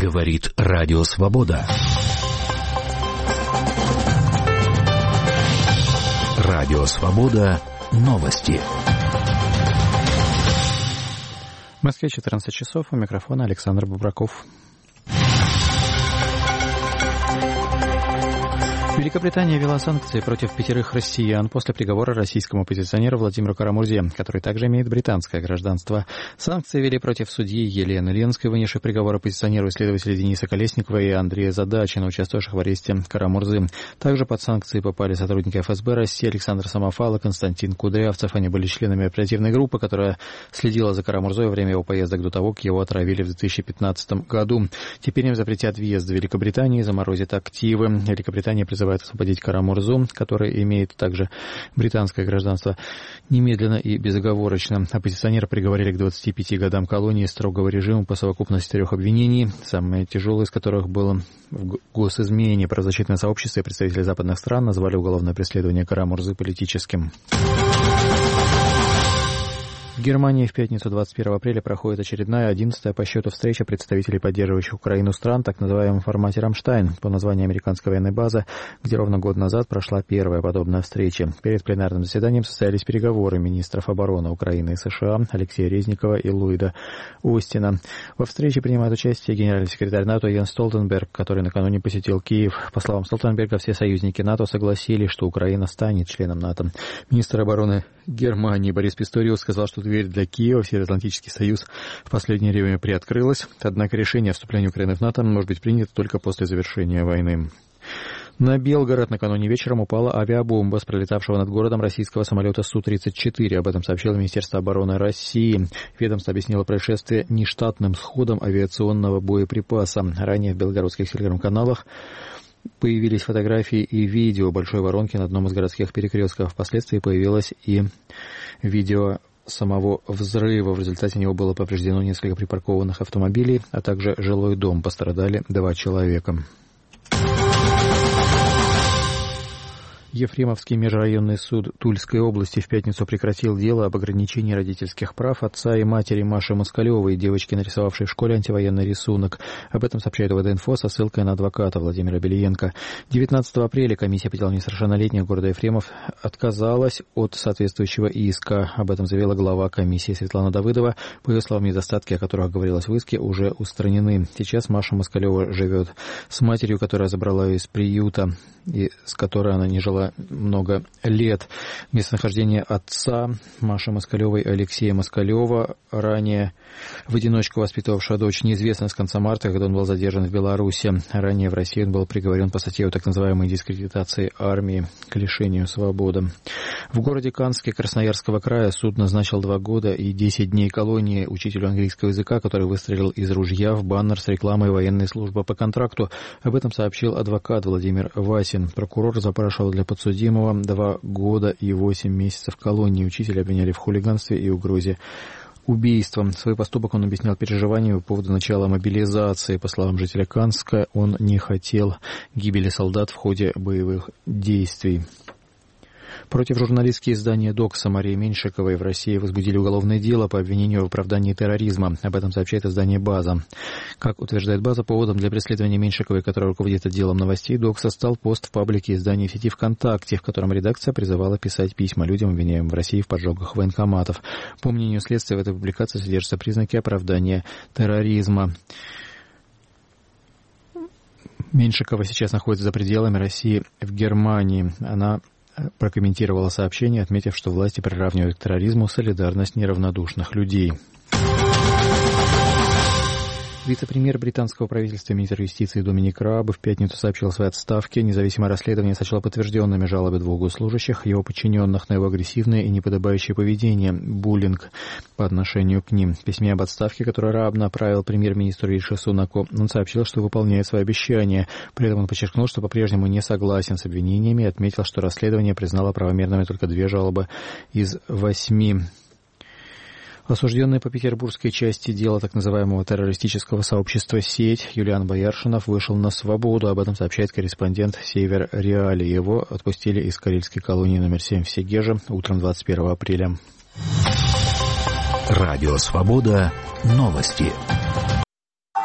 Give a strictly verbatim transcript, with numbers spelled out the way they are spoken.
Говорит Радио Свобода. Радио Свобода. Новости. В Москве четырнадцать часов. У микрофона Александр Бубраков. Великобритания ввела санкции против пятерых россиян после приговора российскому оппозиционеру Владимиру Карамурзе, который также имеет британское гражданство. Санкции ввели против судьи Елены Ленской, вынесшей приговор оппозиционеру исследователей Дениса Колесникова и Андрея Задачина, участвовавших в аресте Карамурзы. Также под санкции попали сотрудники эф эс бэ России Александр Самофал и Константин Кудрявцев. Они были членами оперативной группы, которая следила за Карамурзой во время его поездок до того, как его отравили в две тысячи пятнадцатом году. Теперь им запретят въезд в Великобританию и заморозят активы. Великобритания призывает освободить Карамурзу, который имеет также британское гражданство, немедленно и безоговорочно. Оппозиционера приговорили к двадцати пяти годам колонии строгого режима по совокупности трех обвинений, самое тяжелое из которых было в госизмене. Правозащитное сообщество и представители западных стран назвали уголовное преследование Карамурзы политическим. В Германии в пятницу двадцать первого апреля проходит очередная, одиннадцатая по счету встреча представителей поддерживающих Украину стран, так называемом формате «Рамштайн», по названию американской военной базы, где ровно год назад прошла первая подобная встреча. Перед пленарным заседанием состоялись переговоры министров обороны Украины и США Алексея Резникова и Ллойда Остина. Во встрече принимает участие генеральный секретарь НАТО Йенс Столтенберг, который накануне посетил Киев. По словам Столтенберга, все союзники НАТО согласились, что Украина станет членом НАТО. Министр обороны Германии Борис Писториус сказал, что дверь для Киева в Североатлантический союз в последнее время приоткрылась, однако решение о вступлении Украины в НАТО может быть принято только после завершения войны. На Белгород накануне вечером упала авиабомба с пролетавшего над городом российского самолета Су тридцать четыре. Об этом сообщило Министерство обороны России. Ведомство объяснило происшествие нештатным сходом авиационного боеприпаса. Ранее в белгородских телеграм-каналах появились фотографии и видео большой воронки на одном из городских перекрестков. Впоследствии появилось и видео самого взрыва. В результате него было повреждено несколько припаркованных автомобилей, а также жилой дом. Пострадали два человека. Ефремовский межрайонный суд Тульской области в пятницу прекратил дело об ограничении родительских прав отца и матери Маши Москалевой, девочки, нарисовавшей в школе антивоенный рисунок. Об этом сообщает ВД-инфо со ссылкой на адвоката Владимира Белиенко. девятнадцатого апреля комиссия по делам несовершеннолетних города Ефремов отказалась от соответствующего иска. Об этом заявила глава комиссии Светлана Давыдова. По ее словам, недостатки, о которых говорилось в иске, уже устранены. Сейчас Маша Москалева живет с матерью, которая забрала ее из приюта и с которой она не жила много лет. Местонахождение отца Маши Москалевой Алексея Москалева, ранее в одиночку воспитывавшего дочь, неизвестно с конца марта, когда он был задержан в Беларуси. Ранее в России он был приговорен по статье о так называемой дискредитации армии к лишению свободы. В городе Канске Красноярского края суд назначил два года и десять дней колонии учителю английского языка, который выстрелил из ружья в баннер с рекламой военной службы по контракту. Об этом сообщил адвокат Владимир Васин. Прокурор запрашивал для подсудимого два года и восемь месяцев колонии. Учителя обвиняли в хулиганстве и угрозе убийством. Свой поступок он объяснял переживаниями по поводу начала мобилизации. По словам жителя Канска, он не хотел гибели солдат в ходе боевых действий. Против журналистки издания «Докса» Марии Меньшиковой в России возбудили уголовное дело по обвинению в оправдании терроризма. Об этом сообщает издание «База». Как утверждает «База», поводом для преследования Меньшиковой, которая руководит отделом новостей «Докса», стал пост в паблике издания в сети ВКонтакте, в котором редакция призывала писать письма людям, обвиняемым в России в поджогах военкоматов. По мнению следствия, в этой публикации содержатся признаки оправдания терроризма. Меньшикова сейчас находится за пределами России в Германии. Она прокомментировала сообщение, отметив, что власти приравнивают к терроризму солидарность неравнодушных людей. Вице-премьер британского правительства, министр юстиции Доминик Раб в пятницу сообщил о своей отставке. Независимое расследование сочло подтвержденными жалобы двух госслужащих, его подчиненных, на его агрессивное и неподобающее поведение, буллинг по отношению к ним. В письме об отставке, которое Раб направил премьер-министру Риши Сунаку, он сообщил, что выполняет свои обещания. При этом он подчеркнул, что по-прежнему не согласен с обвинениями и отметил, что расследование признало правомерными только две жалобы из восьми. Осужденный по петербургской части дела так называемого террористического сообщества «Сеть» Юлиан Бояршинов вышел на свободу. Об этом сообщает корреспондент «Север Реалии». Его отпустили из карельской колонии номер семь в Сегеже утром двадцать первого апреля. Радио «Свобода». Новости.